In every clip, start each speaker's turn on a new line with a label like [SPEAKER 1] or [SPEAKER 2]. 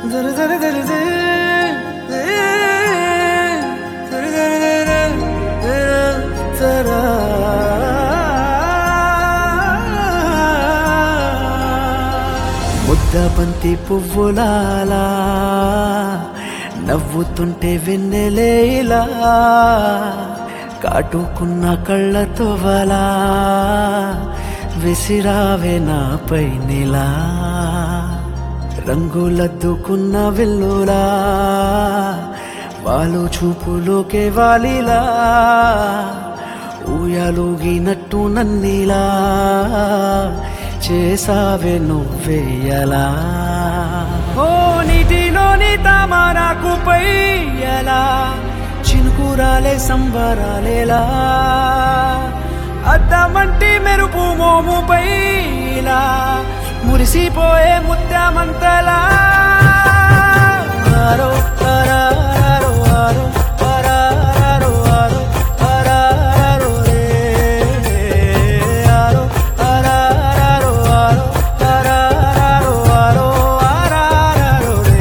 [SPEAKER 1] ముద్దబంతి పువ్వులాలా నవ్వుతుంటే వెన్నెలేలా కాటుకున్న కళ్ళతో వలా విసిరావే నాపై నిలా రంగులద్దుకున్న వెల్లులా వాళ్ళు చూపులోకే వాలిలా ఊయలుగినట్టు నన్నిలా చేసావే నువ్వేయలా ఓ నీటిలోని తామరాకు పైయలా చినుకురాలే సంబరాలేలా అద్దమంటి మెరుపు మోము పైలా మురిసిపోయే ముత్యమంతలా ఆరో ఆరారో ఆరో ఆరారో ఆరో ఆరారో రే ఆరో ఆరారో ఆరో ఆరారో ఆరో ఆరారో రే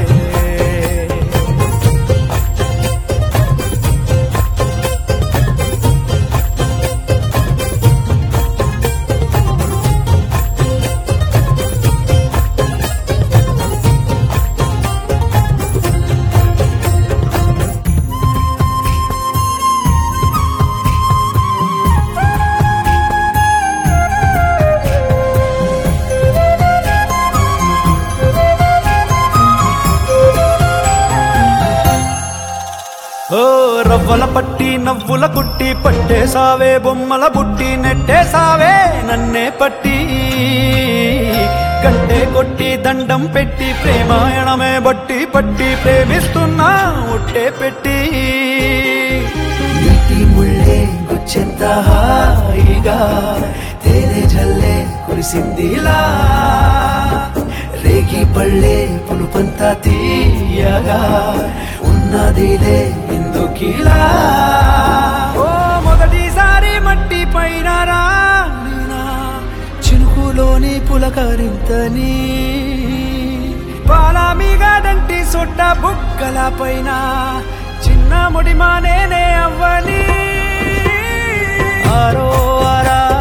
[SPEAKER 1] ఓ రవ్వల పట్టి నవ్వుల కుట్టి పట్టేసావే బొమ్మల బుట్టి నెట్టేసావే నన్నే పట్టి గంటే కొట్టి దండం పెట్టి ప్రేమాయణమే బట్టి పట్టి ప్రేమిస్తున్నా ఒట్టే పెట్టి నీటి ముళ్ళే గుచ్చెంత హాయిగా తేనె జల్లే కురిసిందిలా రేగి పళ్ళే పులుపంతా తీయగా ఉన్నదిలే ఎందుకిలా ఓ మొదటిసారి మట్టి పైన రానా చినుకులోని పులకరింతని పాలామిగాడంటి సొట్ట బుక్కల పైన చిన్న ముడిమా నేనే అవ్వని ఆరో ఆరా